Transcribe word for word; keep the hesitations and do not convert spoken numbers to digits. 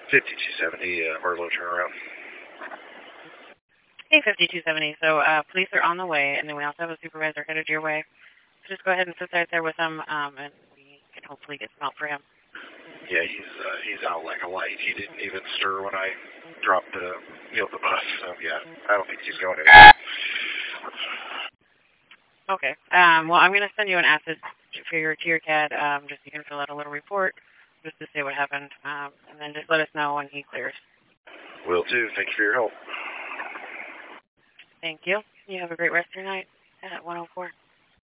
fifty-two seventy, uh, Barlow turnaround. Hey, fifty-two seventy. So uh, police are on the way, and then we also have a supervisor headed your way. So just go ahead and sit right there with him, um, and we can hopefully get some help for him. Yeah, he's uh, he's out like a light. He didn't even stir when I dropped the you know the bus. So yeah, I don't think he's going anywhere. Okay. Um, well, I'm going to send you an acid for your tier cat. Um, just so you can fill out a little report just to say what happened, um, and then just let us know when he clears. Will do. Thank you for your help. Thank you. You have a great rest of your night at one oh four.